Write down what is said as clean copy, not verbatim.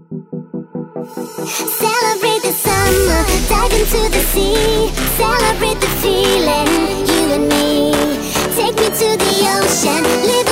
Celebrate the summer, dive into the sea. Celebrate the feeling, you and me. Take me to the ocean, live